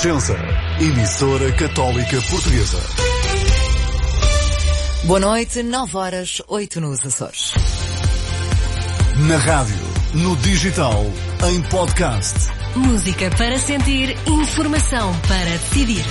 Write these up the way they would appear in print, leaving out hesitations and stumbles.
Renascença, emissora católica portuguesa. Boa noite, 9h08 nos Açores. Na rádio, no digital, em podcast. Música para sentir, informação para decidir.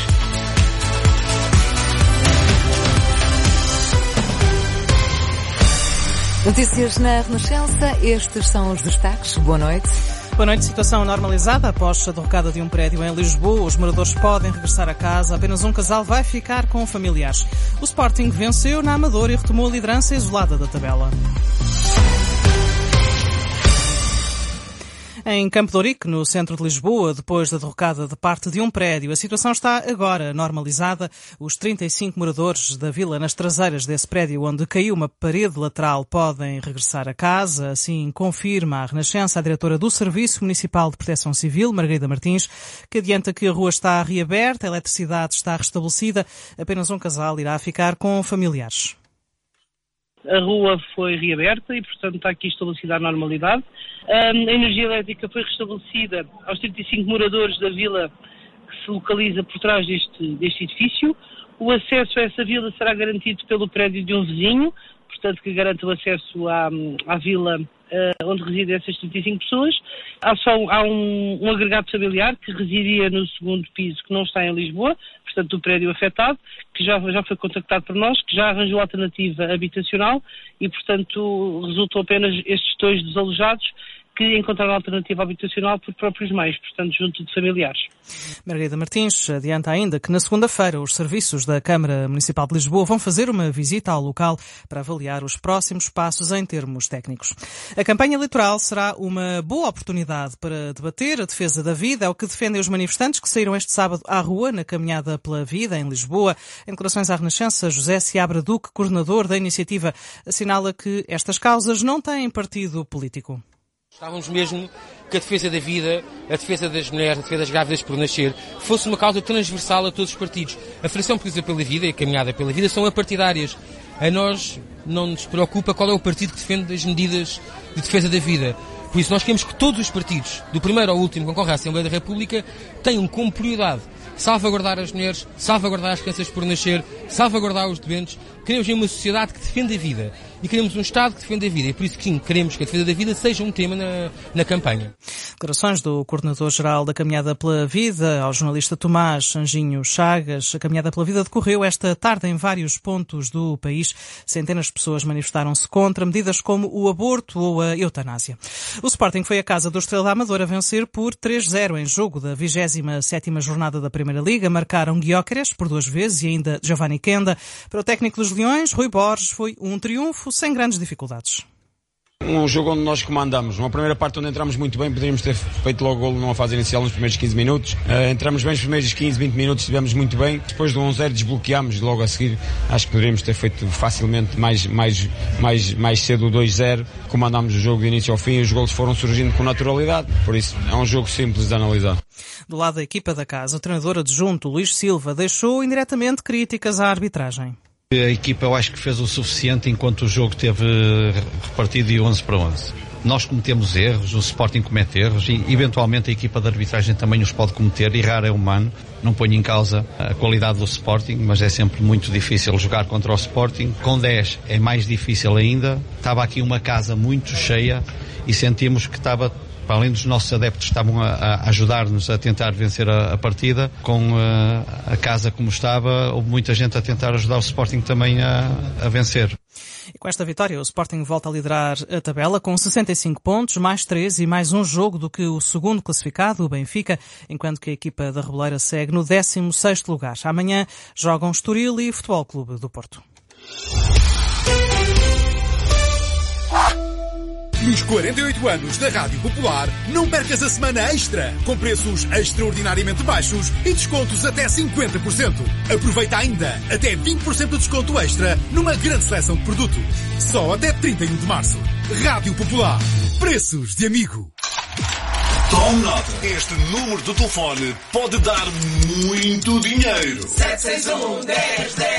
Notícias na Renascença, estes são os destaques. Boa noite. Boa noite. Situação normalizada após a derrocada de um prédio em Lisboa. Os moradores podem regressar a casa. Apenas um casal vai ficar com familiares. O Sporting venceu na Amadora e retomou a liderança isolada da tabela. Em Campo de Ourique, no centro de Lisboa, depois da derrocada de parte de um prédio, a situação está agora normalizada. Os 35 moradores da vila nas traseiras desse prédio onde caiu uma parede lateral podem regressar a casa. Assim confirma a Renascença a diretora do Serviço Municipal de Proteção Civil, Margarida Martins, que adianta que a rua está reaberta, a eletricidade está restabelecida, apenas um casal irá ficar com familiares. A rua foi reaberta e, portanto, está aqui estabelecida a normalidade. A energia elétrica foi restabelecida aos 35 moradores da vila que se localiza por trás deste edifício. O acesso a essa vila será garantido pelo prédio de um vizinho, portanto, que garante o acesso à vila onde residem essas 35 pessoas. Há um agregado familiar que residia no segundo piso, que não está em Lisboa, portanto, do prédio afetado, que já foi contactado por nós, que já arranjou alternativa habitacional e, portanto, resultou apenas estes dois desalojados que encontraram alternativa habitacional por próprios meios, portanto, junto de familiares. Margarida Martins adianta ainda que na segunda-feira os serviços da Câmara Municipal de Lisboa vão fazer uma visita ao local para avaliar os próximos passos em termos técnicos. A campanha eleitoral será uma boa oportunidade para debater a defesa da vida, é o que defendem os manifestantes que saíram este sábado à rua na Caminhada pela Vida, em Lisboa. Em declarações à Renascença, José Seabra Duque, coordenador da iniciativa, assinala que estas causas não têm partido político. Estávamos mesmo que a defesa da vida, a defesa das mulheres, a defesa das grávidas por nascer, fosse uma causa transversal a todos os partidos. A Federação Portuguesa pela Vida e a Caminhada pela Vida são apartidárias. A nós não nos preocupa qual é o partido que defende as medidas de defesa da vida. Por isso nós queremos que todos os partidos, do primeiro ao último, que concorrem à Assembleia da República, tenham como prioridade salvaguardar as mulheres, salvaguardar as crianças por nascer, salvaguardar os doentes. Queremos uma sociedade que defenda a vida e queremos um Estado que defenda a vida. E por isso que sim, queremos que a defesa da vida seja um tema na campanha. Declarações do Coordenador-Geral da Caminhada pela Vida ao jornalista Tomás Anjinho Chagas. A Caminhada pela Vida decorreu esta tarde em vários pontos do país. Centenas de pessoas manifestaram-se contra medidas como o aborto ou a eutanásia. O Sporting foi à casa do Estrela da Amadora a vencer por 3-0 em jogo da 27ª jornada da Primeira Liga. Marcaram Gyökeres por 2 vezes e ainda Giovanni Kenda. Para o técnico dos Leões, Rui Borges, foi um triunfo sem grandes dificuldades. Um jogo onde nós comandamos. Uma primeira parte onde entramos muito bem, poderíamos ter feito logo o golo numa fase inicial nos primeiros 15 minutos. Entramos bem nos primeiros 15, 20 minutos, estivemos muito bem. Depois do 1-0 desbloqueámos logo a seguir. Acho que poderíamos ter feito facilmente mais cedo o 2-0. Comandámos o jogo de início ao fim e os golos foram surgindo com naturalidade. Por isso é um jogo simples de analisar. Do lado da equipa da casa, o treinador adjunto Luís Silva deixou indiretamente críticas à arbitragem. A equipa eu acho que fez o suficiente enquanto o jogo teve repartido de 11 para 11. Nós cometemos erros, o Sporting comete erros e eventualmente a equipa de arbitragem também os pode cometer. Errar é humano, não ponho em causa a qualidade do Sporting, mas é sempre muito difícil jogar contra o Sporting. Com 10 é mais difícil ainda. Estava aqui uma casa muito cheia e sentimos que estava, para além dos nossos adeptos, estavam a ajudar-nos a tentar vencer a partida. Com a casa como estava, houve muita gente a tentar ajudar o Sporting também a vencer. E com esta vitória, o Sporting volta a liderar a tabela com 65 pontos, mais 3 e mais um jogo do que o segundo classificado, o Benfica, enquanto que a equipa da Reboleira segue no 16º lugar. Amanhã jogam Estoril e Futebol Clube do Porto. Nos 48 anos da Rádio Popular, não percas a semana extra, com preços extraordinariamente baixos e descontos até 50%. Aproveita ainda até 20% de desconto extra numa grande seleção de produtos. Só até 31 de março. Rádio Popular. Preços de amigo. Tome nota. Este número de telefone pode dar muito dinheiro.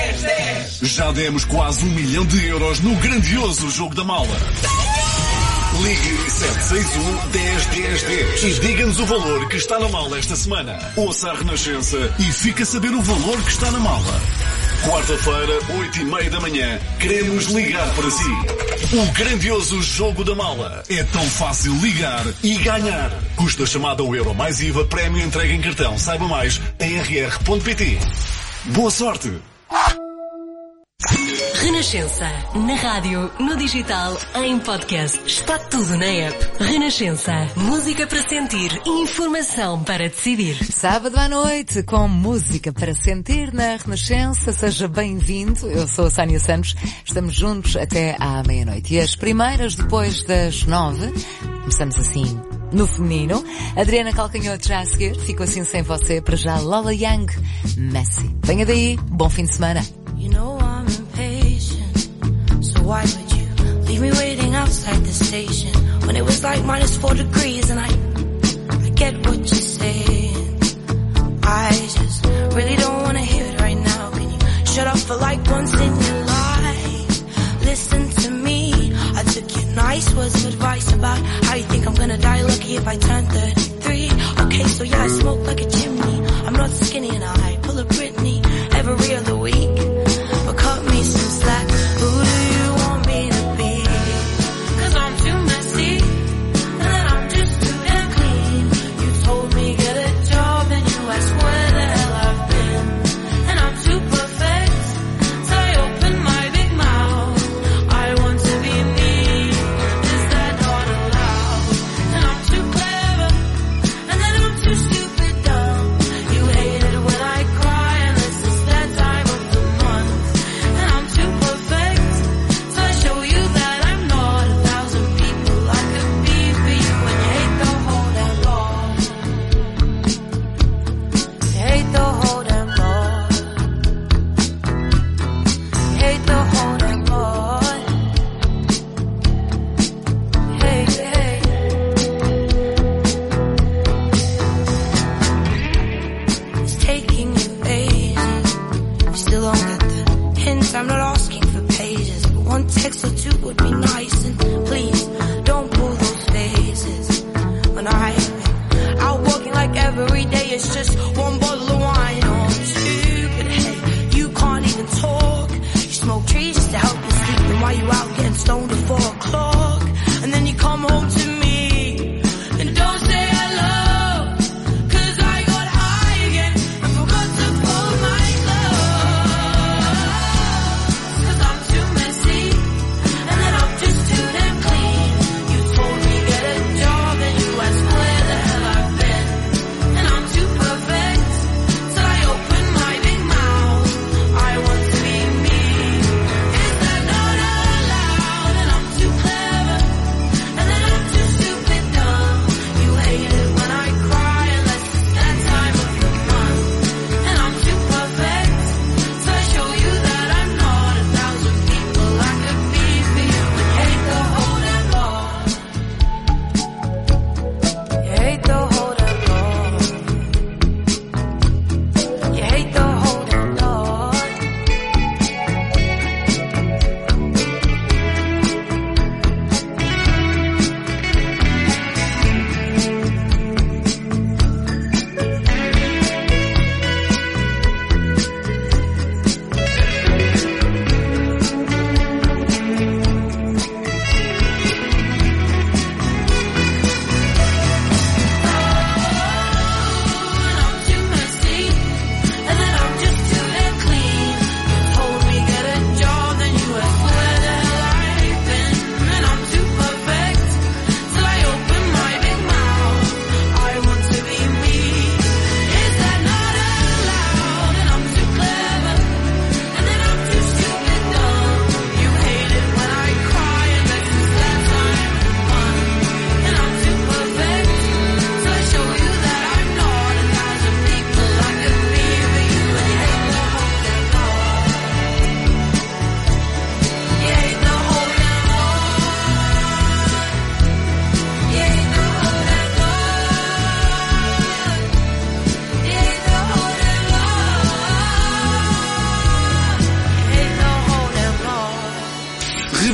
761-10-10-10. Já demos quase 1 milhão de euros no grandioso Jogo da Mala. Ligue 761 10 10 10 e diga-nos o valor que está na mala esta semana. Ouça a Renascença e fique a saber o valor que está na mala. Quarta-feira, 8h30 da manhã, queremos ligar para si. O grandioso Jogo da Mala. É tão fácil ligar e ganhar. Custa chamada ao euro mais IVA, prémio entregue em cartão. Saiba mais em rr.pt. Boa sorte! Renascença. Na rádio, no digital, em podcast. Está tudo na app. Renascença. Música para sentir e informação para decidir. Sábado à noite, com música para sentir na Renascença. Seja bem-vindo. Eu sou a Sónia Santos. Estamos juntos até à meia-noite. E as primeiras depois das 9. Começamos assim no feminino. Adriana Calcanhoto já a seguir. Fico assim sem você. Para já, Lola Young, Messi. Venha daí. Bom fim de semana. You know I'm impatient, so why would you leave me waiting outside the station when it was like -4 degrees and I get what you're saying. I just really don't want to hear it right now. Can you shut up for like once in your life? Listen to me, I took your nice words of advice about how you think I'm gonna die lucky if I turn 33. Okay, so yeah, I smoke like a chimney, I'm not skinny and I pull a Britney every other week. Cut me some slack. Who do you want me to be? 'Cause I'm too messy, and then I'm just too damn clean. You told me get a job, and you asked where the hell I've been. And I'm too perfect, so I open my big mouth. I want to be me, is that not allowed? And I'm too clever, and then I'm too stupid dumb. You hate it when I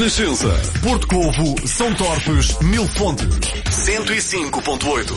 Renascença, Porto Covo, São Torpes, Mil Fontes, 105.8.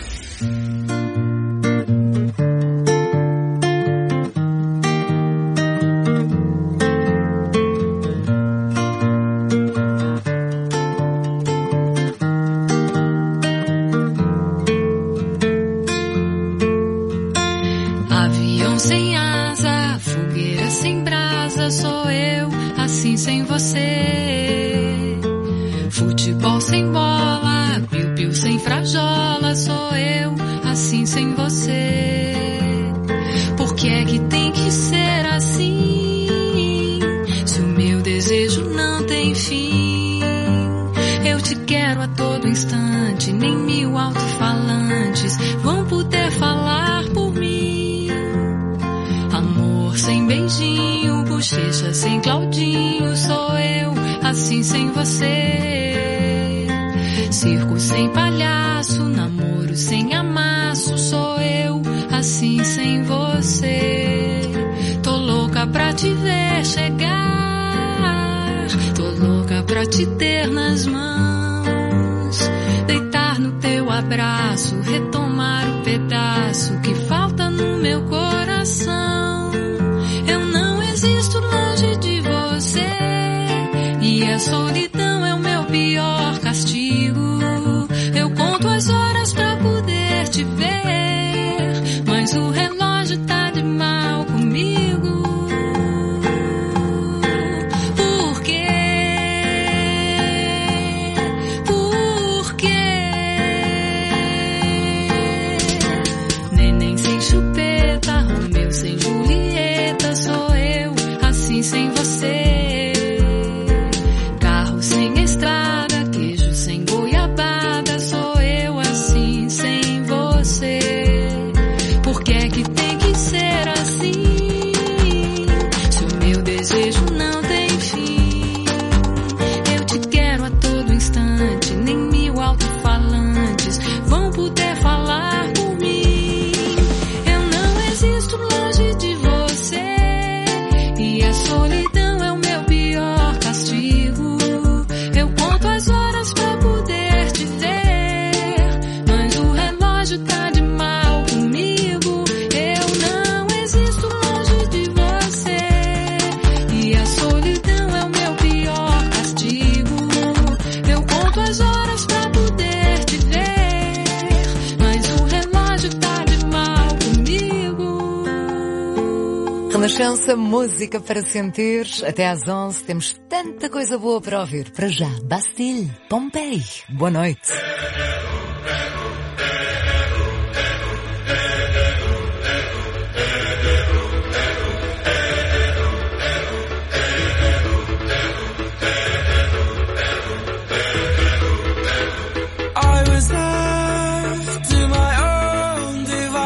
Avião sem asa, fogueira sem brasa, sou eu, assim sem você. Futebol sem bola, piu-piu sem frajola, sou eu, assim sem você. Por que é que tem que ser assim? Se o meu desejo não tem fim, eu te quero a todo instante, nem 1000 alto-falantes vão poder falar por mim. Amor sem beijinho, bochecha sem Claudinho, sou eu, assim sem você. Circo sem palhaço, namoro sem amasso, sou eu, assim sem você. Tô louca pra te ver chegar, tô louca pra te ter nas mãos, deitar no teu abraço, retomar o pedaço que falta no meu coração. Eu não existo longe de você, e a solidão é o meu pior castigo. Eu conto as horas pra poder te ver, mas o relógio tá de mal comigo. Por quê? Por quê? Neném sem chupeta, Romeu sem Julieta, sou eu, assim sem você. Carro sem estrada, queijo sem goiabada, sou eu, assim sem você. Por que é que tem que ser assim? Se o meu desejo não tem fim, eu te quero a todo instante, nem 1000 alto-falantes vão poder falar por mim. Eu não existo longe de você, e a solidão é o meu pior castigo. Eu conto as horas pra poder te ver, mas o relógio tá de mal comigo. Eu não existo longe de você, e a solidão é o meu pior castigo. Eu conto as horas pra poder te ver, mas o relógio tá de mal comigo. Renascença, música para sentir. Até às 11 temos tanta coisa boa para ouvir. Para já, Bastille, Pompeii. Boa noite. I was left to my own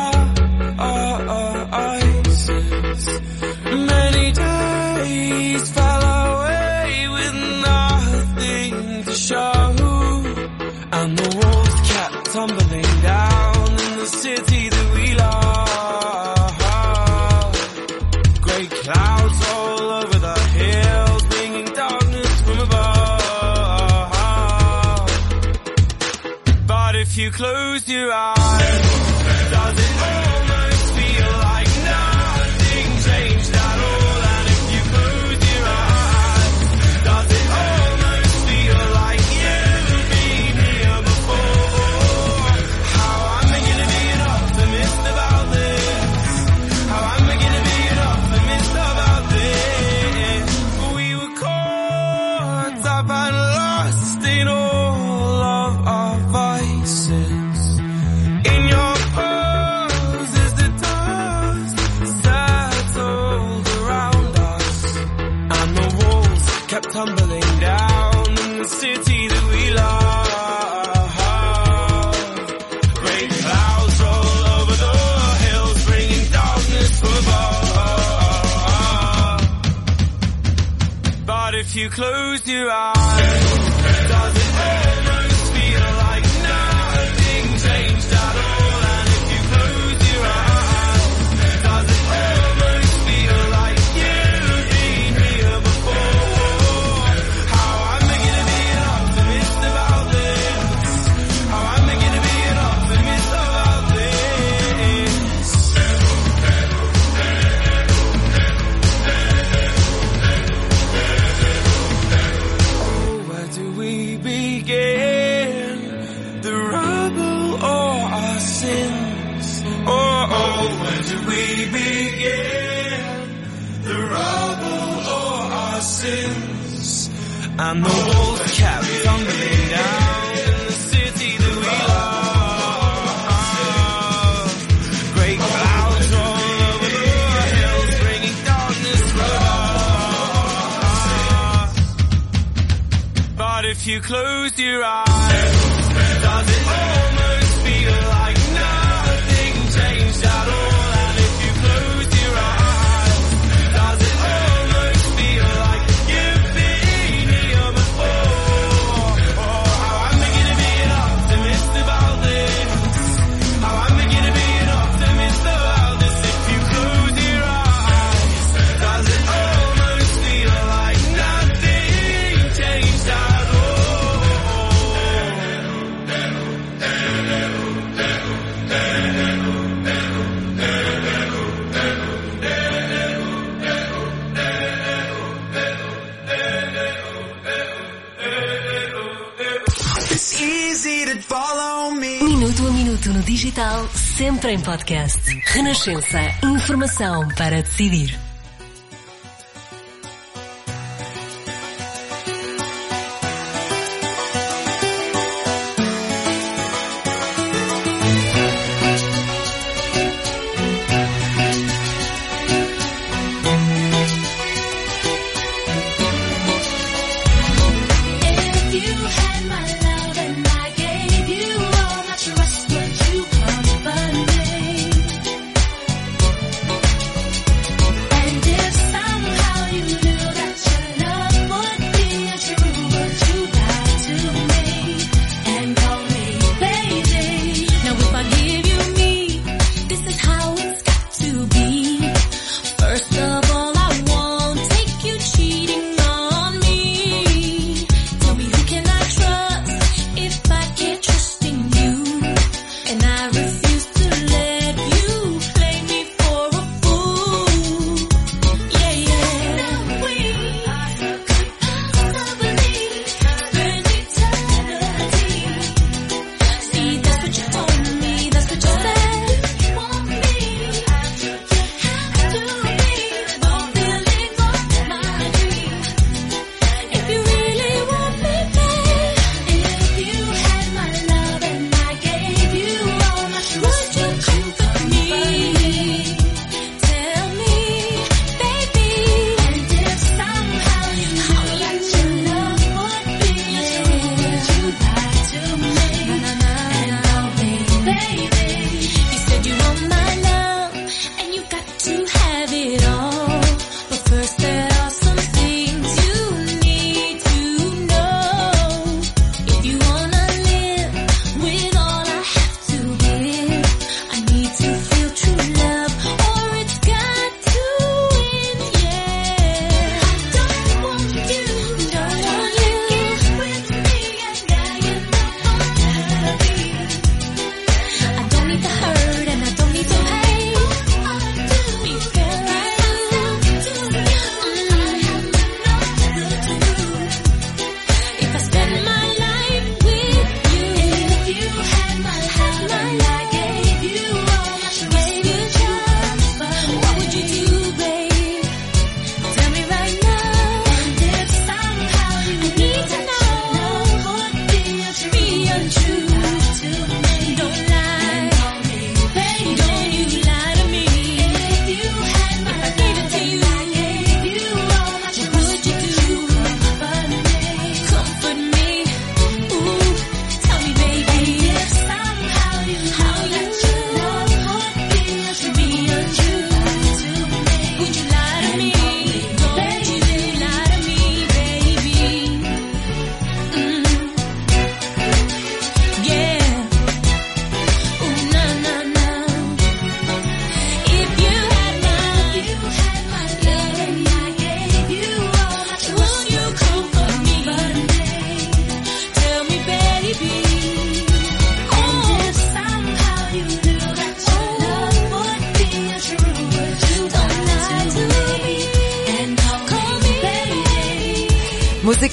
devices. Many days fell away with nothing to show, and the walls kept tumbling down in the city that we love. Grey clouds all over the hills, bringing darkness from above. But if you close your eyes, does it almost feel like nothing changed at all? And if you close your eyes, does it almost feel like you've been here before? How am I gonna be an optimist about this? How am I gonna be an optimist about this? We were caught up and lost in all of our vices. In your poses the dust settled around us, and the walls kept tumbling down in the city that we love. Great clouds roll over the hills, bringing darkness from above. But if you close your eyes, does it almost feel like nothing changed at all? And if you close your eyes, does it almost feel like you've been here before? How am we begin? The rubble or our sins? Oh, where do we begin? The rubble or our sins? And the walls kept tumbling down in the city that we love. Great clouds roll over the hills, bringing darkness with us. But if you close your eyes, does it almost feel like nothing changed at all? And if you close your eyes, does it almost feel like you've been here before? Oh, how I'm beginning to be an optimist about this. How I'm beginning to be an optimist about this. If you close your eyes, does it almost feel like nothing changed at all? It's easy to follow me. Minuto a minuto no digital, sempre em podcast. Renascença. Informação para decidir. Música para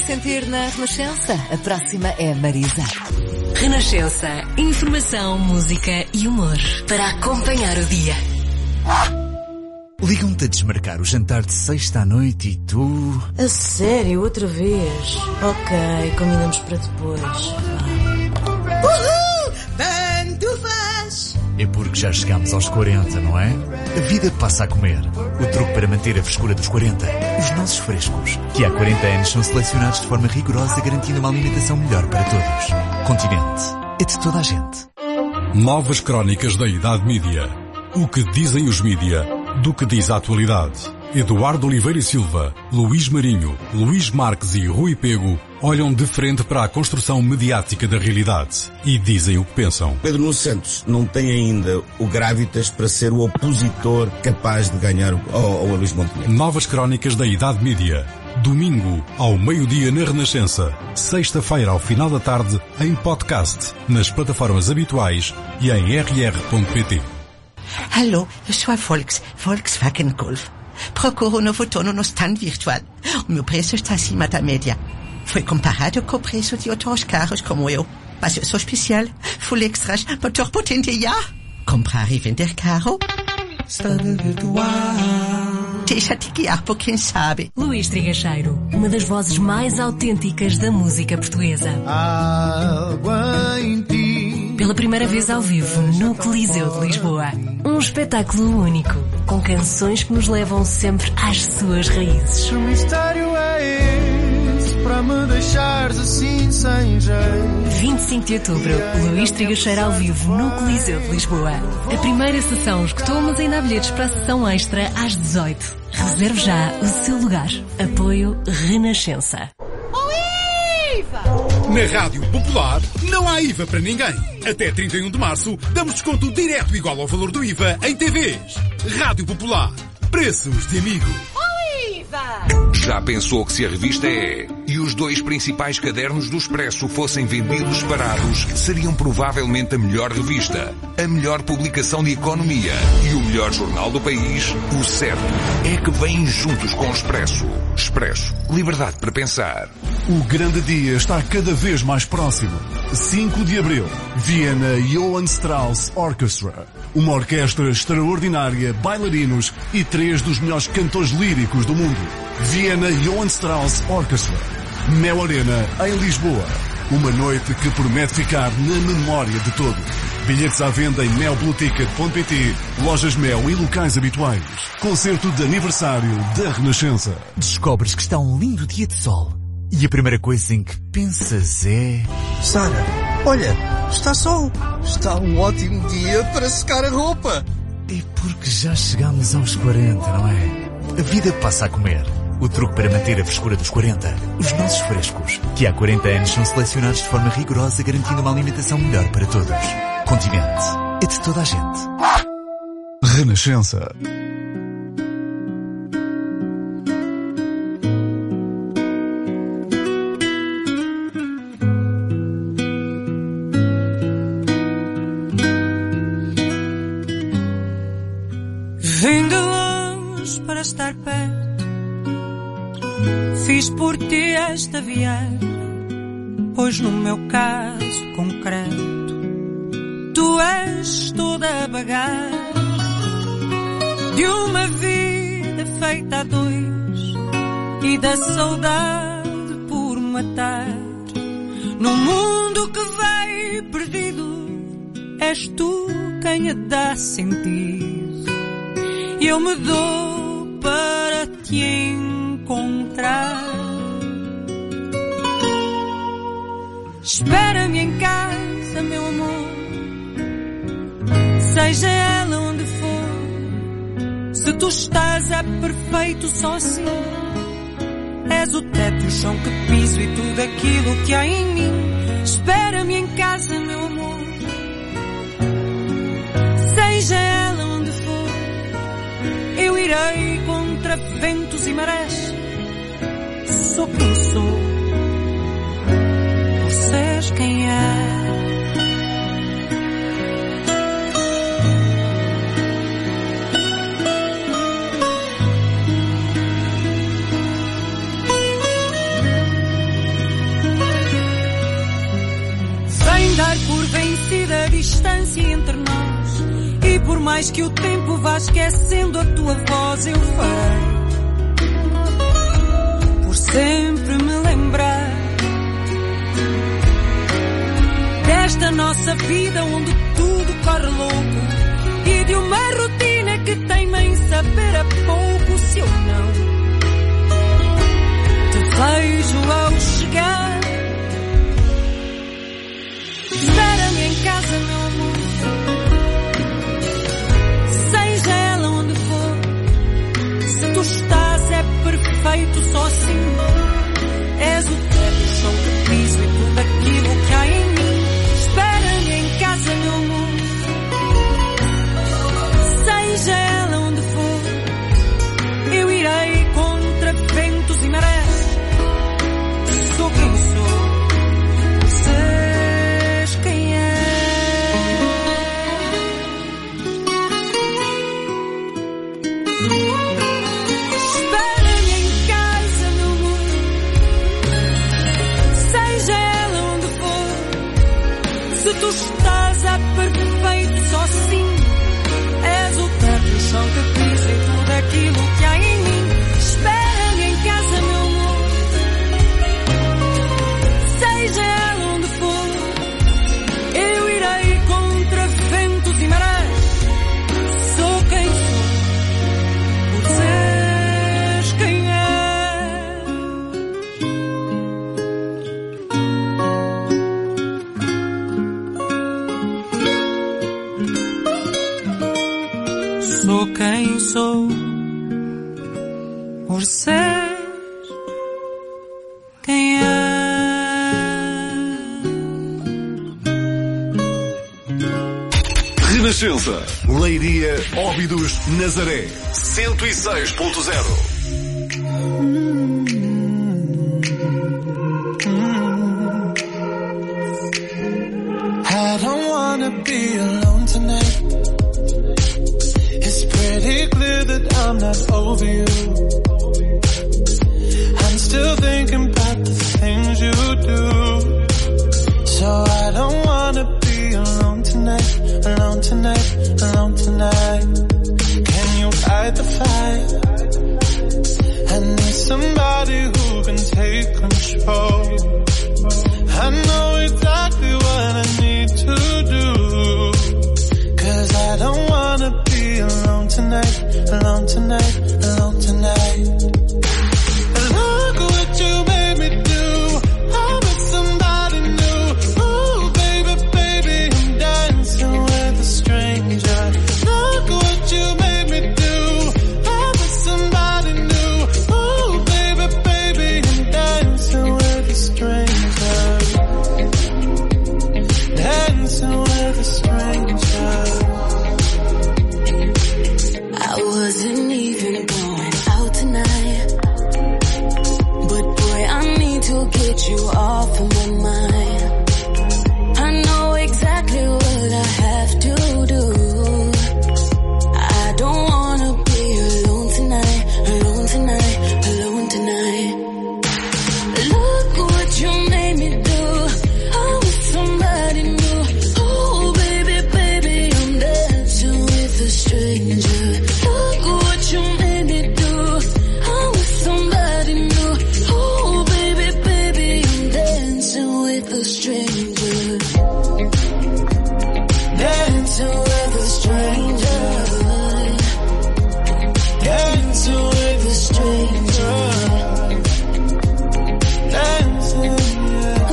sentir na Renascença. A próxima é Marisa. Renascença. Informação, música e humor para acompanhar o dia. Ligam-te a desmarcar o jantar de sexta à noite e tu... A sério? Outra vez? Ok, combinamos para depois. Uhul! Pantufas! É porque já chegámos aos 40, não é? A vida passa a comer. O truque para manter a frescura dos 40. Os nossos frescos, que há 40 anos são selecionados de forma rigorosa, garantindo uma alimentação melhor para todos. Continente. É de toda a gente. Novas crónicas da Idade Mídia. O que dizem os mídia, do que diz a atualidade. Eduardo Oliveira e Silva, Luís Marinho, Luís Marques e Rui Pego olham de frente para a construção mediática da realidade e dizem o que pensam. Pedro Nuno Santos não tem ainda o gravitas para ser o opositor capaz de ganhar ao Luís Montenegro. Novas crónicas da Idade Mídia. Domingo, ao meio-dia na Renascença. Sexta-feira, ao final da tarde, em podcast, nas plataformas habituais e em rr.pt. Alô, eu sou a Volkswagen Golf. Procuro um novo dono no stand virtual. O meu preço está acima da média. Foi comparado com o preço de outros carros como eu. Mas eu sou especial. Full extras, motor potente, já. Comprar e vender carro? Stand virtual. Deixa-te guiar por quem sabe. Luís Trigacheiro, uma das vozes mais autênticas da música portuguesa. Água em ti. Pela primeira vez ao vivo no Coliseu de Lisboa. Um espetáculo único, com canções que nos levam sempre às suas raízes. Que mistério é esse para me deixares assim sem jeito? 25 de outubro, Luís Trigacheiro ao vivo no Coliseu de Lisboa. A primeira sessão esgotou, mas ainda há bilhetes para a sessão extra às 18. Reserve já o seu lugar. Apoio Renascença. Na Rádio Popular, não há IVA para ninguém. Até 31 de março, damos desconto direto igual ao valor do IVA em TVs. Rádio Popular. Preços de amigo. Já pensou que se a revista E e os 2 principais cadernos do Expresso fossem vendidos separados, seriam provavelmente a melhor revista, a melhor publicação de economia e o melhor jornal do país? O certo é que vêm juntos com o Expresso. Expresso. Liberdade para pensar. O grande dia está cada vez mais próximo. 5 de abril, Viena Johann Strauss Orchestra. Uma orquestra extraordinária, bailarinos e 3 dos melhores cantores líricos do mundo. Viena Johann Strauss Orchestra. Mel Arena, em Lisboa. Uma noite que promete ficar na memória de todos. Bilhetes à venda em melblueticket.pt, lojas Mel e locais habituais. Concerto de aniversário da Renascença. Descobres que está um lindo dia de sol. E a primeira coisa em que pensas é... Sara, olha, está sol. Está um ótimo dia para secar a roupa. É porque já chegamos aos 40, não é? A vida passa a comer. O truque para manter a frescura dos 40. Os nossos frescos, que há 40 anos são selecionados de forma rigorosa, garantindo uma alimentação melhor para todos. Continente. É de toda a gente. Renascença. Vim de longe para estar perto. Fiz por ti esta viagem, pois no meu caso concreto, tu és toda a bagagem de uma vida feita a 2 e da saudade por matar. Num mundo que vai perdido, és tu quem a dá sentido. E eu me dou para te encontrar. Espera-me em casa, meu amor, seja ela onde for. Se tu estás é perfeito só assim. És o teto e o chão que piso e tudo aquilo que há em mim. Espera-me em casa, meu amor, seja ela onde for. Eu irei contra ventos e marés. Sou quem sou, você és quem é. distância entre nós. E por mais que o tempo vá esquecendo a tua voz, eu farei por sempre me lembrar desta nossa vida onde tudo corre louco e de uma rotina que teima em saber a pouco. Se eu não te vejo ao chegar, espera-me em casa, meu amor, seja ela onde for. Se tu estás é perfeito só assim. És o teto, o chão que piso e tudo aquilo que há em mim. Espera-me em casa, meu amor, seja ela onde for. Eu irei contra ventos e marés. Sou quem sou, seja quem é. Espera-me em casa, meu amor, seja ela onde for. Se tu estás é perfeito só assim. És o teto, o chão que piso e tudo aquilo que há em mim. Espera-me em casa, meu amor, seja ela onde for. Eu irei contra ventos e marés. Sou quem sou, por seres quem é. Sou quem sou, por ser quem é. Renascença, Leiria, Óbidos, Nazaré, 106.0. I don't wanna be alone tonight. It's pretty clear that I'm not over you. I'm still thinking about the things you do. So I don't wanna be alone tonight, alone tonight, alone tonight. Can you fight the fight? I need somebody who can take control. I know exactly what I need to do. 'Cause I don't wanna be alone tonight, alone tonight, alone tonight. Look what you made me do. I'm with somebody new. Ooh, baby, baby, I'm dancing with a stranger. Look what you made me do. I'm with somebody new. Ooh, baby, baby, I'm dancing with a stranger. Dancing with a stranger. I wasn't even going out tonight, but boy, I need to get you off of my mind. I know exactly what I have to do. I don't wanna be alone tonight, alone tonight, alone tonight. Look what you made me do. I'm with somebody new. Oh baby, baby, I'm dancing with a stranger. Look what you made me do. I'm with somebody new. Oh baby, baby, I'm dancing with a stranger. Dancing with a stranger. Dancing with a stranger. Dancing, yeah.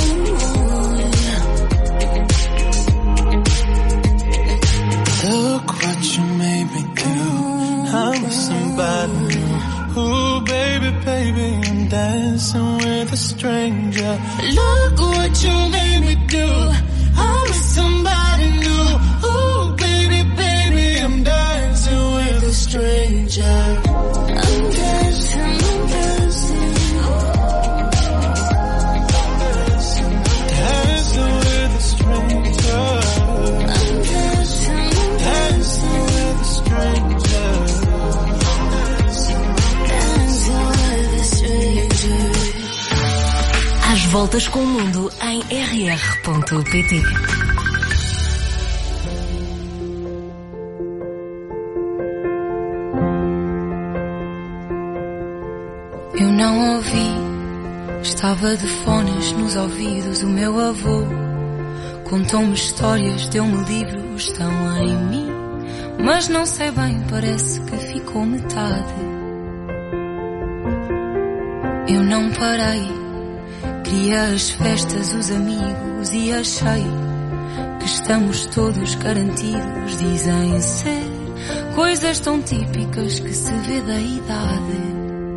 Look what you made me do. I'm with somebody new. Ooh, baby, baby, I'm dancing with a stranger. Look what you made me do. I'm with somebody new. Ooh, baby, baby, I'm dancing with a stranger. I'm dancing, I'm dancing. Dancing with a stranger. I'm dancing, dancing with a stranger. Dancing with a stranger. Às voltas com o mundo em rr.pt. Estava de fones nos ouvidos, o meu avô contou-me histórias, deu-me livros, estão em mim, mas não sei bem, parece que ficou metade. Eu não parei, queria as festas, os amigos e achei que estamos todos garantidos. Dizem ser coisas tão típicas que se vê da idade.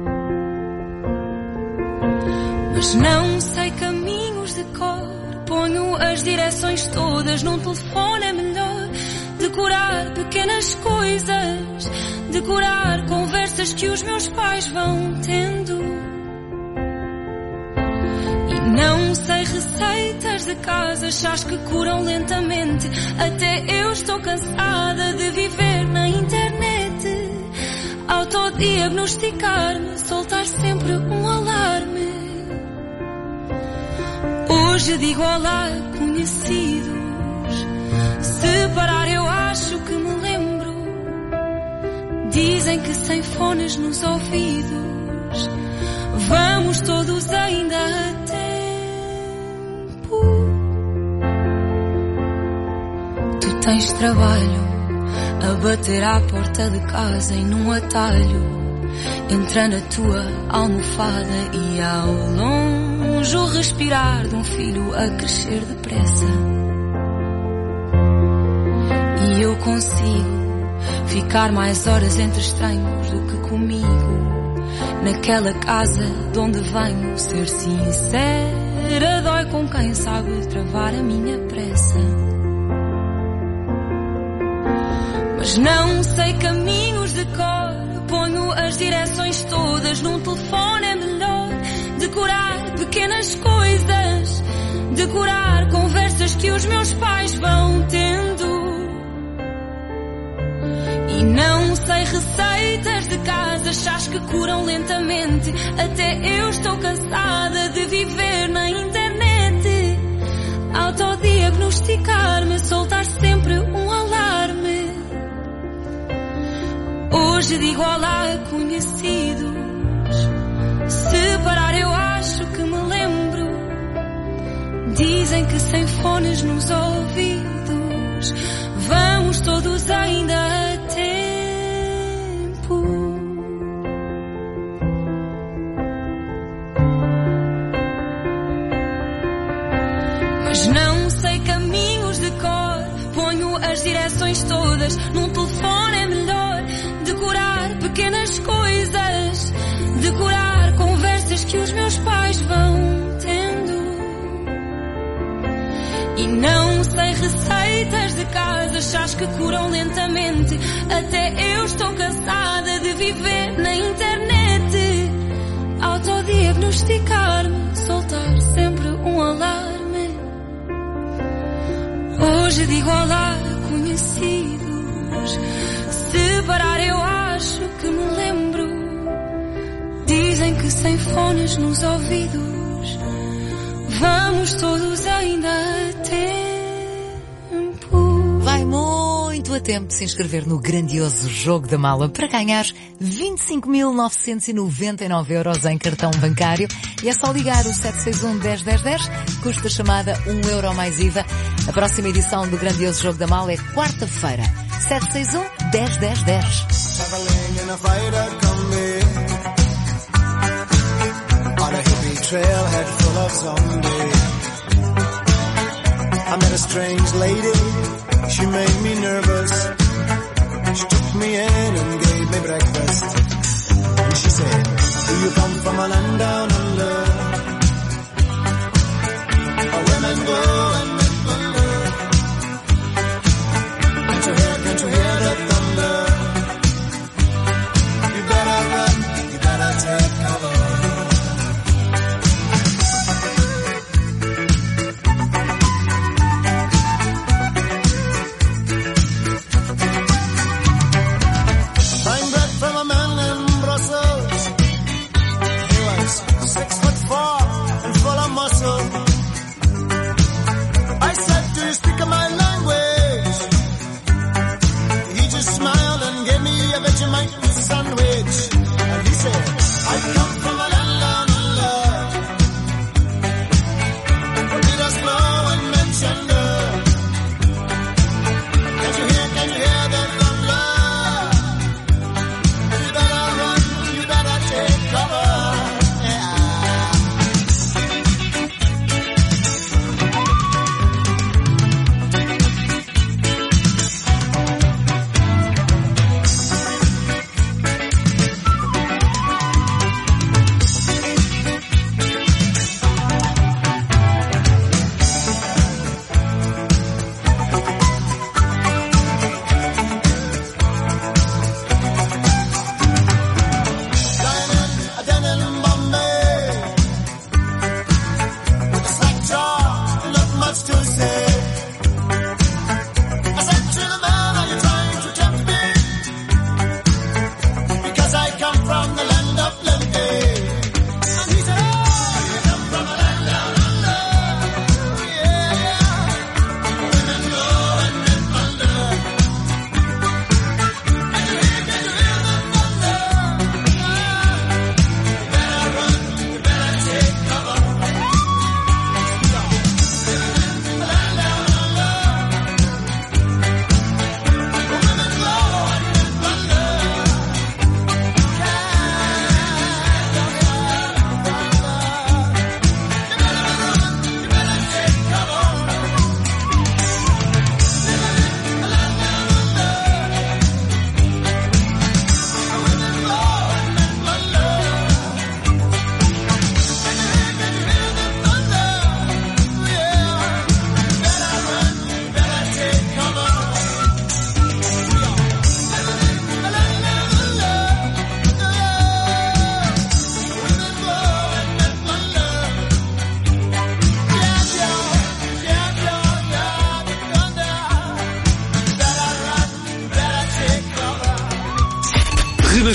Mas não sei caminhos de cor, ponho as direções todas num telefone, é melhor decorar pequenas coisas, decorar conversas que os meus pais vão tendo. E não sei receitas de casa, chás que curam lentamente, até eu estou cansada de viver na internet, autodiagnosticar-me, soltar sempre um alarme. Hoje digo olá, conhecidos, se parar eu acho que me lembro. Dizem que sem fones nos ouvidos vamos todos ainda a tempo. Tu tens trabalho a bater à porta de casa e num atalho entra na tua almofada e ao longe o respirar de um filho a crescer depressa. E eu consigo ficar mais horas entre estranhos do que comigo, naquela casa de onde venho. Ser sincera dói com quem sabe travar a minha pressa. Mas não sei caminhos de cor, ponho as direções todas num telefone, é melhor decorar pequenas coisas, decorar conversas que os meus pais vão tendo. E não sei receitas de casa, chás que curam lentamente, até eu estou cansada de viver na internet, autodiagnosticar-me, soltar sempre um alarme. Hoje digo olá, conhecidos, se parar eu acho que me lembro. Dizem que sem fones nos ouvidos vamos todos ainda a tempo. Mas não sei caminhos de cor, ponho as direções todas num telefone, é melhor decorar pequenas coisas, decorar conversas que os meus pais vão tendo. E não sei receitas de casa, chás que curam lentamente, até eu estou cansada de viver na internet, autodiagnosticar-me, soltar sempre um alarme. Hoje digo olá, conhecidos, se parar eu acho que me lembro. Dizem que sem fones nos ouvidos vamos todos ainda a tempo. Vai muito a tempo de se inscrever no grandioso Jogo da Mala para ganhar 25.999 € em cartão bancário. E é só ligar o 761-101010, custa chamada €1 mais IVA. A próxima edição do grandioso Jogo da Mala é quarta-feira. 761-101010. Traveling in a fighter combi on a hippie trailhead full of zombies. I met a strange lady, she made me nervous. She took me in and gave me breakfast. And she said, do you come from a land down under? Where women go and men wonder. Can't you hear the thunder? You better run, you better take cover. Buying bread from a man in Brussels. He was 6'5"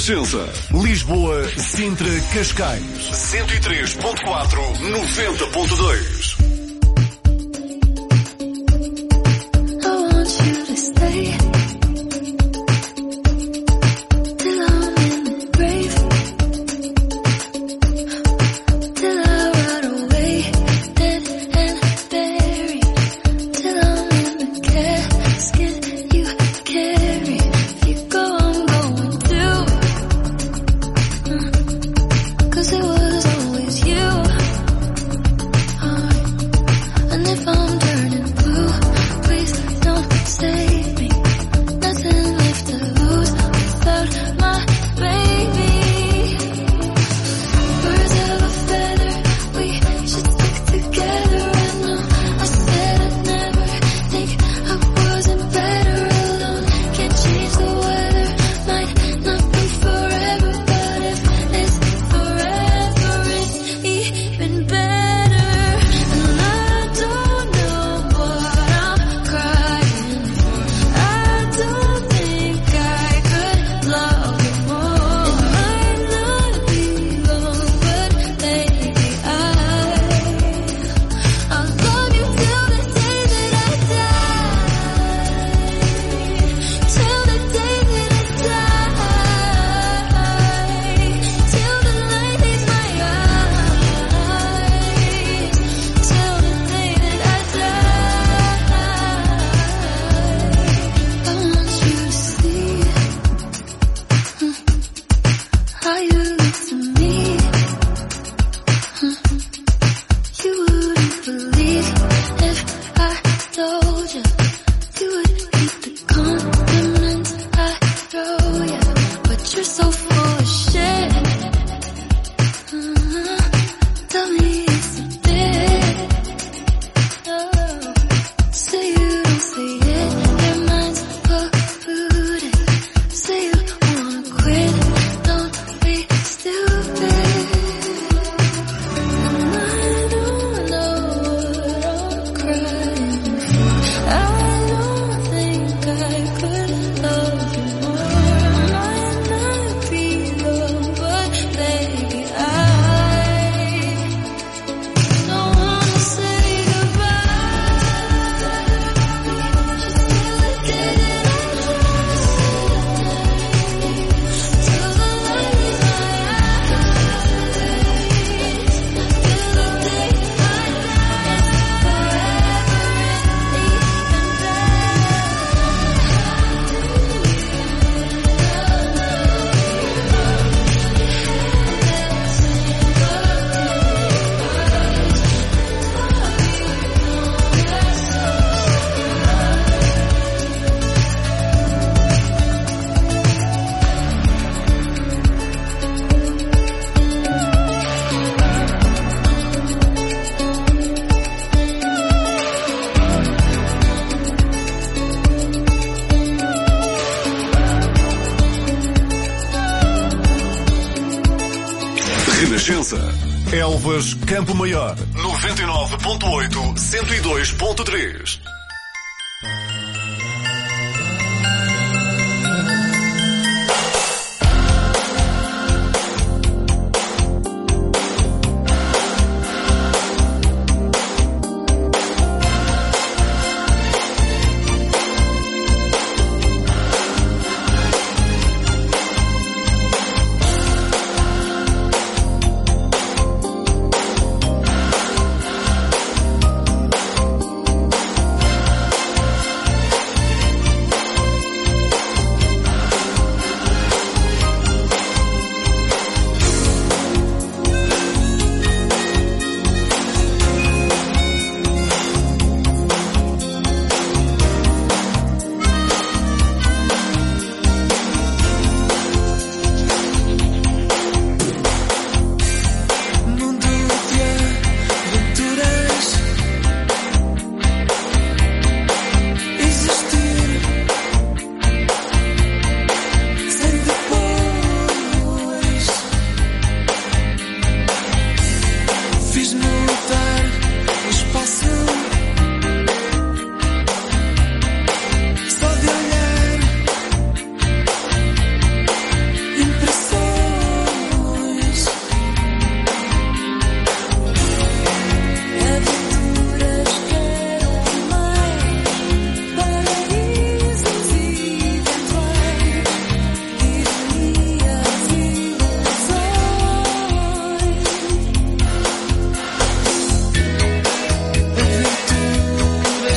Renascença. Lisboa, Sintra, Cascais. 103.4, 90.2. Renascença. Elvas, Campo Maior. 99.8, 102.3.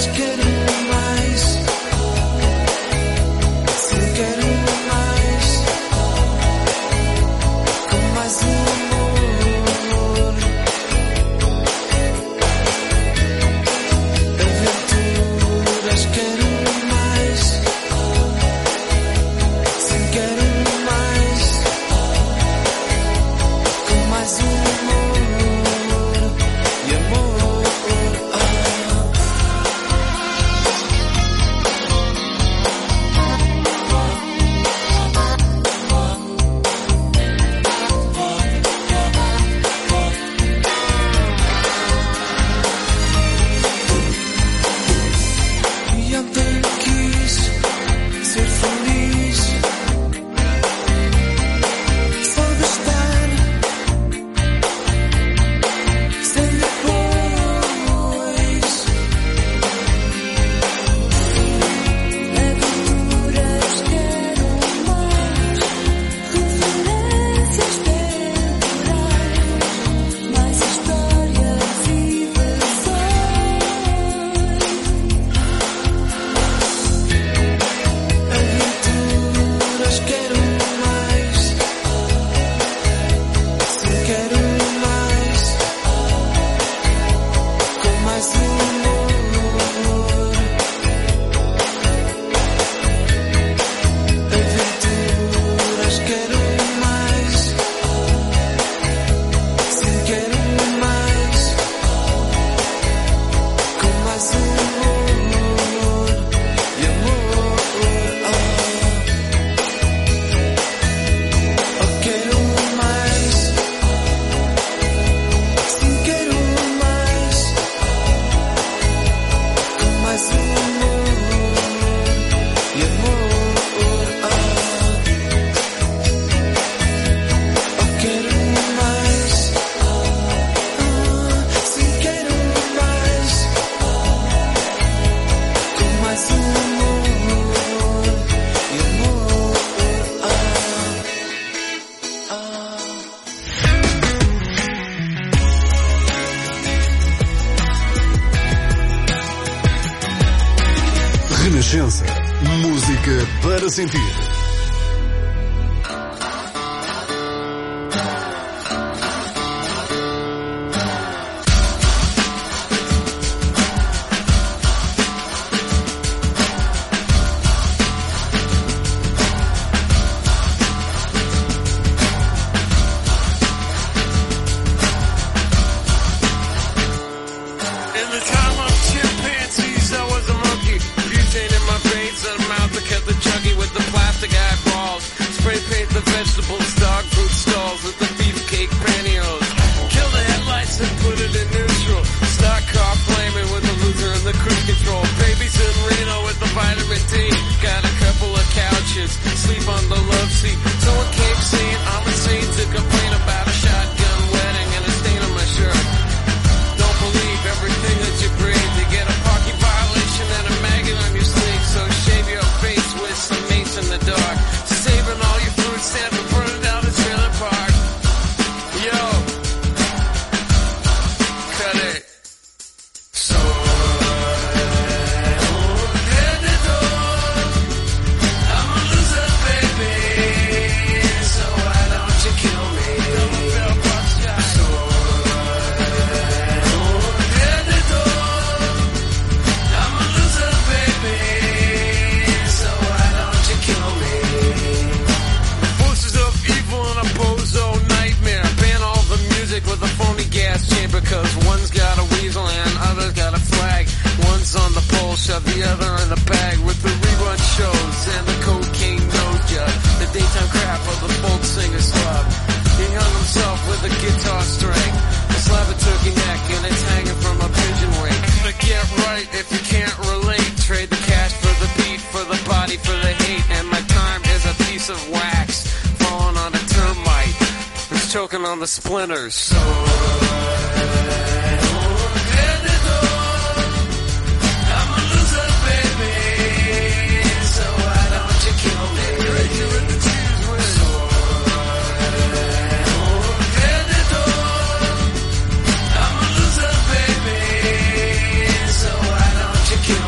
Renascença. Música para sentir. Choking on the splinters. Kill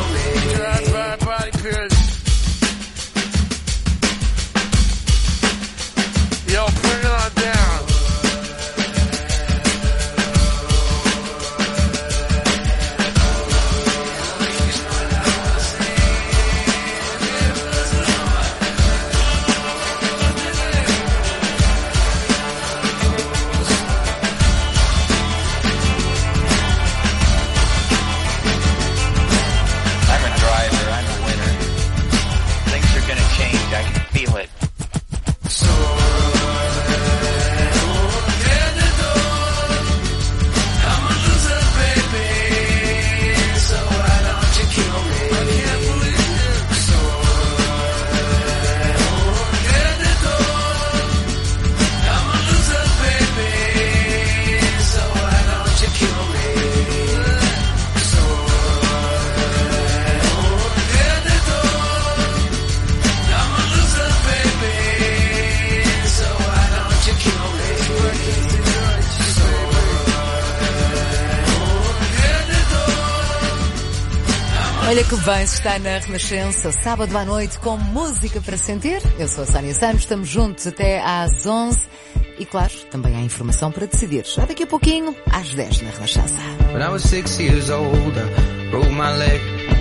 Olha que bem se está na Renascença, sábado à noite com música para sentir. Eu sou a Sónia Santos, estamos juntos até às 11 e, claro, também há informação para decidir. Já daqui a pouquinho, às 10 na Renascença. When I was 6 years old, I broke my leg.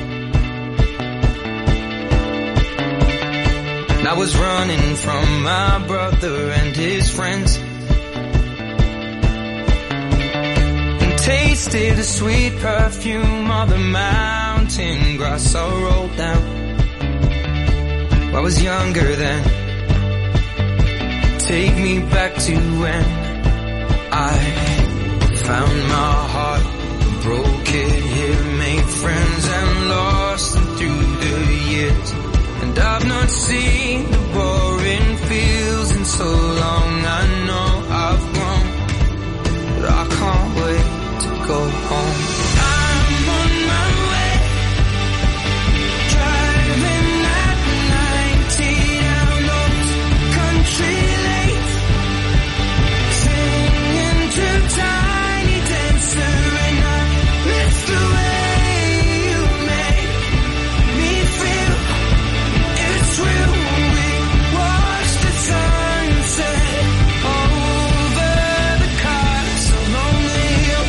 And I was running from my brother and his friends. And tasted the sweet perfume of the mountain grass I rolled down. I was younger then. Take me back to when I found my heart, broke it here, made friends and lost them through the years. And I've not seen the boring fields in so long. I know I've grown, but I can't wait to go home. I'm on my way, driving at 90 down those country lanes, singing to Tiny Dancer, and I miss the way you make me feel. It's real, we watch the sunset over the castle hill.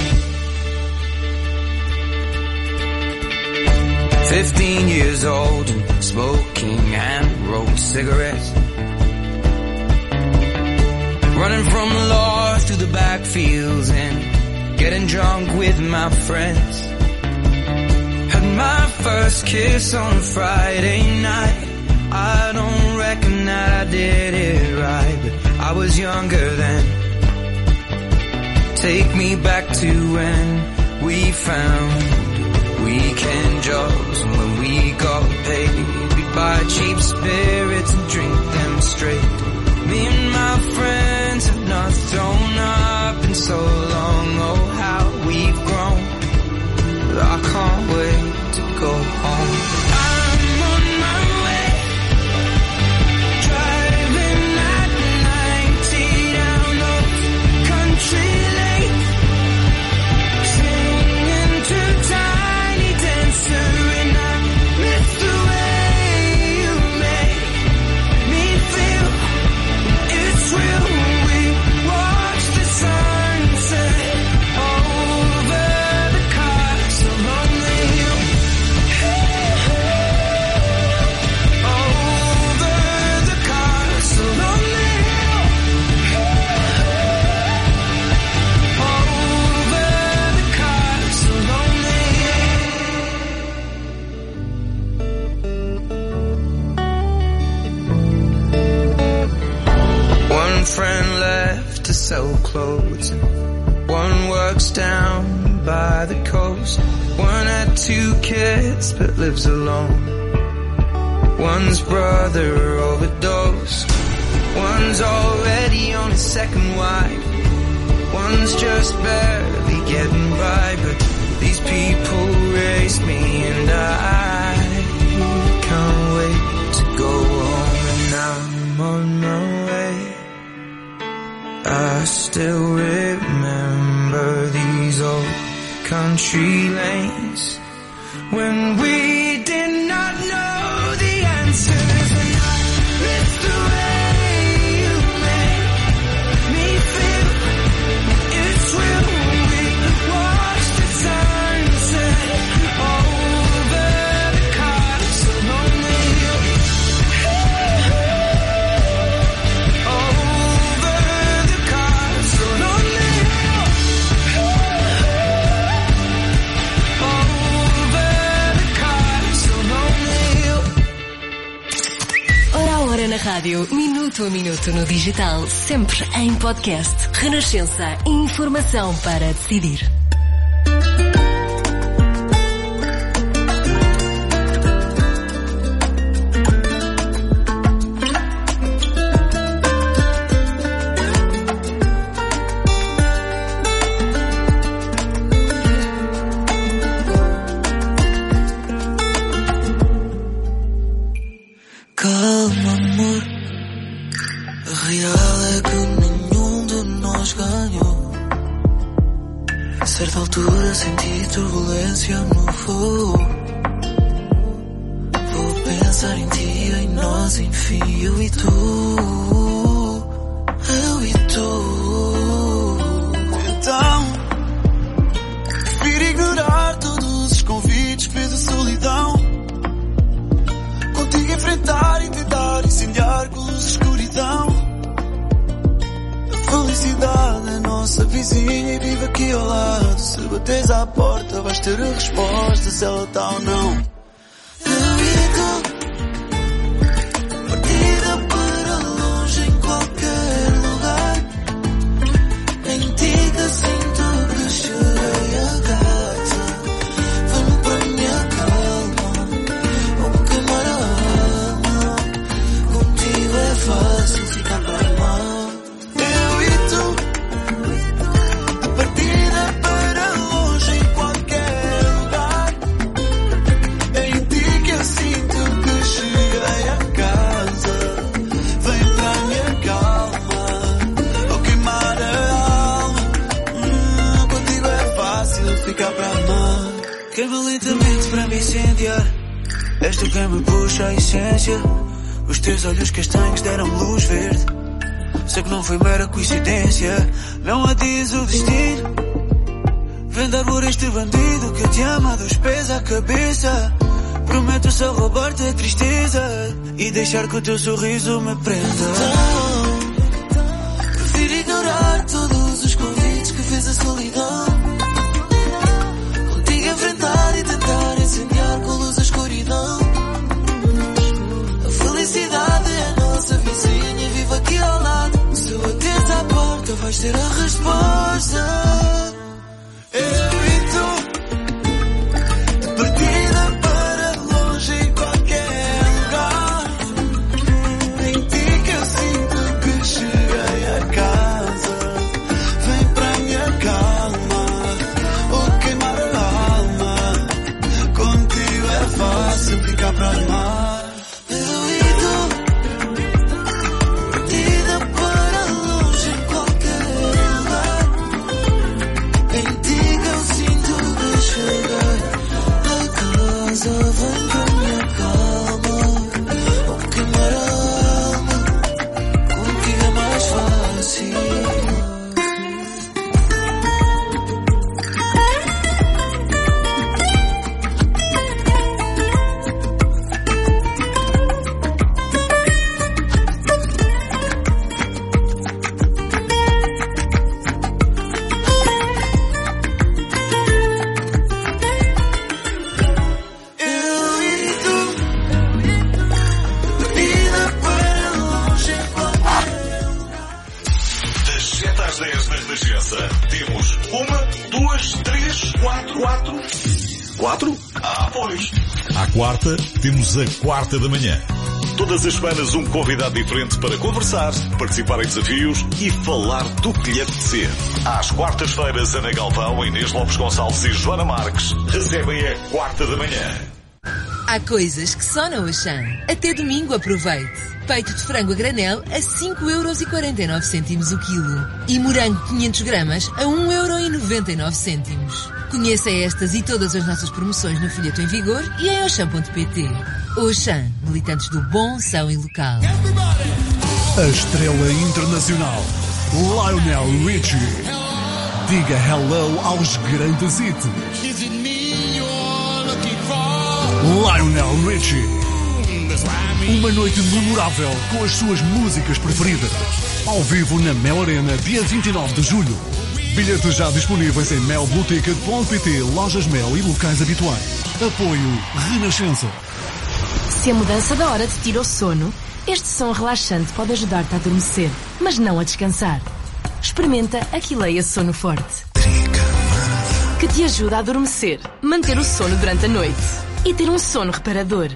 15 years old and smoking hand-rolled cigarettes, running from the law through the backfields and getting drunk with my friends. Had my first kiss on a Friday night. I don't reckon that I did it right, but I was younger then. Take me back to when we found weekend jobs, and when we got paid, we'd buy cheap spirits and drink them straight. Me and my friends have not thrown up in so long. Oh, how we've grown, but I can't wait to go home. I'm on my way, driving at 90 down those country lanes, singing to Tiny Dancer, and I miss the way you make me feel. It's real, we watch the sunset over the castle on the hill. Over the castle on the hill. Over the castle on the hill. One friend left to sell clothes, and one works down by the coast. One had 2 kids but lives alone. One's brother overdosed. One's already on his second wife. One's just barely getting by, but these people raised me, and I can't wait to go home. And I'm on my way. I still remember these old country lanes when we did not know the answers, and I miss the way you make me feel. It's real, we watch the sunset over the castle on the hill. Over the castle on the hill. Over the castle on the hill. Hora a hora na rádio, minuto a minuto no digital, sempre em podcast. Renascença, informação para decidir. Calma, amor. A real é que nenhum de nós ganhou. A certa altura senti turbulência no voo. sem fim, eu e tu. Então, prefiro ignorar todos os convites, peso solidão. Contigo enfrentar e tentar incendiar com luz escuridão. A felicidade é nossa vizinha e vive aqui ao lado. Se bateres à porta vais ter a resposta se ela tá ou não. És tu quem me puxa a essência. Os teus olhos castanhos deram-me luz verde. Sei que não foi mera coincidência. Não adies o destino. Vem dar por este bandido que te ama dos pés à cabeça. Prometo só roubar-te a tristeza e deixar que o teu sorriso me prenda. Prefiro ignorar todos os convites que fez a solidão. Contigo enfrentar e tentar incendiar com luz a escuridão. A felicidade é a nossa vizinha e vive aqui ao lado. Se bateres à porta vais ter a resposta. Eu e tu, de partida para longe em qualquer lugar. Em ti que eu sinto que cheguei a casa. Vem para a minha calma, ou queimar a alma. Contigo é fácil ficar para armar. Temos a quarta da manhã. Todas as semanas um convidado diferente para conversar, participar em desafios e falar do que lhe apetecer. Às quartas-feiras, Ana Galvão, Inês Lopes Gonçalves e Joana Marques recebem a quarta da manhã. Há coisas que só na Auchan. Até domingo aproveite. Peito de frango a granel a 5,49€ o quilo. E morango 500 gramas a 1,99€. Conheça estas e todas as nossas promoções no folheto em vigor e em Auchan.pt. Auchan, militantes do bom, são e local. A estrela internacional, Lionel Richie. Diga hello aos grandes hits. Lionel Richie. Uma noite memorável com as suas músicas preferidas. Ao vivo na Mel Arena, dia 29 de julho. Bilhetes já disponíveis em melblueticket.pt, lojas Mel e locais habituais. Apoio Renascença. Se a mudança da hora te tira o sono, este som relaxante pode ajudar-te a adormecer, mas não a descansar. Experimenta Aquileia Sono Forte, que te ajuda a adormecer, manter o sono durante a noite e ter um sono reparador.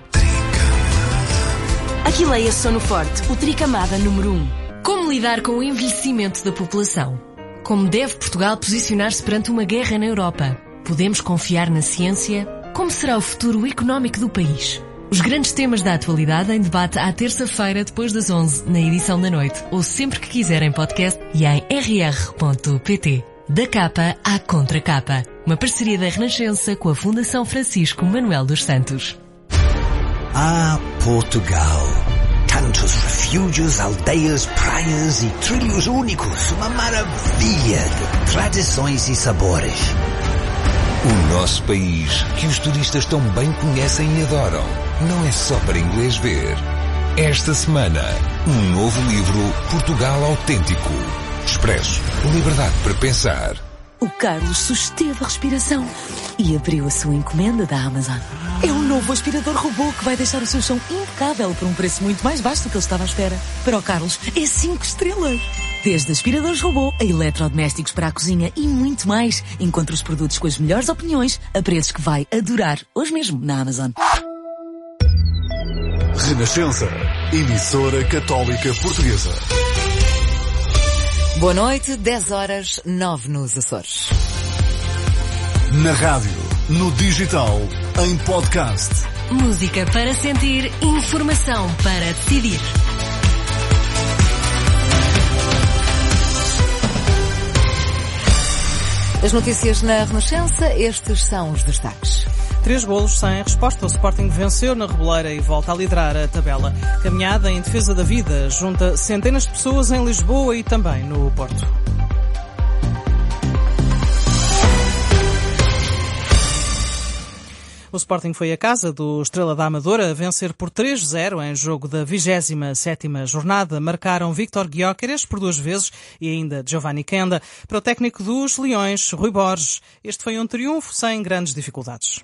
Aquileia Sono Forte, o tricamada número 1. Como lidar com o envelhecimento da população? Como deve Portugal posicionar-se perante uma guerra na Europa? Podemos confiar na ciência? Como será o futuro económico do país? Os grandes temas da atualidade em debate à terça-feira depois das 11 na edição da noite ou sempre que quiserem podcast e em rr.pt. Da capa à contracapa. Uma parceria da Renascença com a Fundação Francisco Manuel dos Santos. Ah, Portugal. Muitos refúgios, aldeias, praias e trilhos únicos. Uma maravilha de tradições e sabores. O nosso país, que os turistas tão bem conhecem e adoram, não é só para inglês ver. Esta semana, um novo livro, Portugal Autêntico. Expresso, liberdade para pensar. O Carlos susteve a respiração e abriu a sua encomenda da Amazon. É um novo aspirador robô que vai deixar o seu chão impecável por um preço muito mais baixo do que ele estava à espera. Para o Carlos, é 5 estrelas. Desde aspiradores robô a eletrodomésticos para a cozinha e muito mais. Encontre os produtos com as melhores opiniões a preços que vai adorar hoje mesmo na Amazon. Renascença, emissora católica portuguesa. Boa noite, 10h09 nos Açores. Na rádio, no digital, em podcast. Música para sentir, informação para decidir. As notícias na Renascença, estes são os destaques. 3 golos sem resposta. O Sporting venceu na Reboleira e volta a liderar a tabela. Caminhada em defesa da vida junta centenas de pessoas em Lisboa e também no Porto. O Sporting foi à casa do Estrela da Amadora a vencer por 3-0 em jogo da 27ª jornada. Marcaram Víctor Gyökeres por 2 vezes e ainda Giovanni Kenda. Para o técnico dos Leões, Rui Borges, este foi um triunfo sem grandes dificuldades.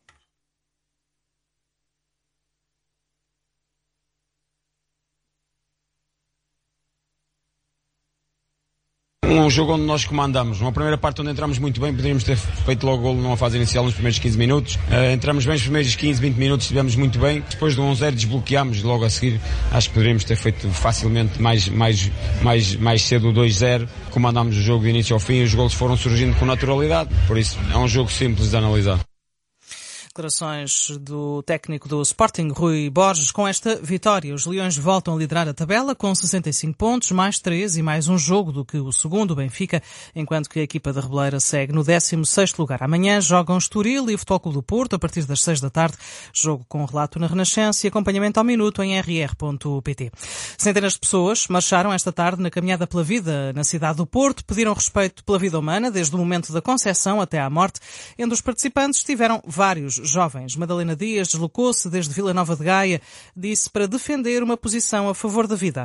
Um jogo onde nós comandamos. Uma primeira parte onde entramos muito bem, poderíamos ter feito logo o golo numa fase inicial nos primeiros 15 minutos. Entramos bem nos primeiros 15, 20 minutos, estivemos muito bem. Depois do 1-0 desbloqueámos logo a seguir. Acho que poderíamos ter feito facilmente mais cedo o 2-0. Comandámos o jogo de início ao fim e os golos foram surgindo com naturalidade. Por isso é um jogo simples de analisar. Declarações do técnico do Sporting, Rui Borges. Com esta vitória, os Leões voltam a liderar a tabela com 65 pontos, mais 3 e mais um jogo do que o segundo, o Benfica, enquanto que a equipa da Reboleira segue no 16º lugar. Amanhã jogam Estoril e o Futebol Clube do Porto a partir das 6 da tarde. Jogo com relato na Renascença e acompanhamento ao minuto em rr.pt. Centenas de pessoas marcharam esta tarde na caminhada pela vida na cidade do Porto, pediram respeito pela vida humana desde o momento da concepção até à morte. Entre os participantes estiveram vários jovens. Madalena Dias deslocou-se desde Vila Nova de Gaia, disse para defender uma posição a favor da vida.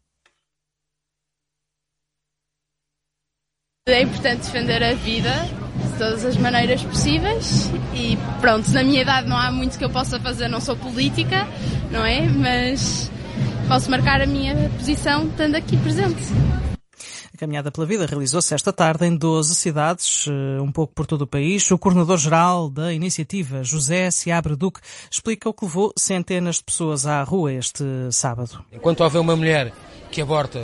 É importante defender a vida de todas as maneiras possíveis e pronto, na minha idade não há muito que eu possa fazer, não sou política, não é? Mas posso marcar a minha posição estando aqui presente. A caminhada pela vida realizou-se esta tarde em 12 cidades, um pouco por todo o país. O coordenador-geral da iniciativa, José Seabra Duque, explica o que levou centenas de pessoas à rua este sábado. Enquanto houver uma mulher que aborta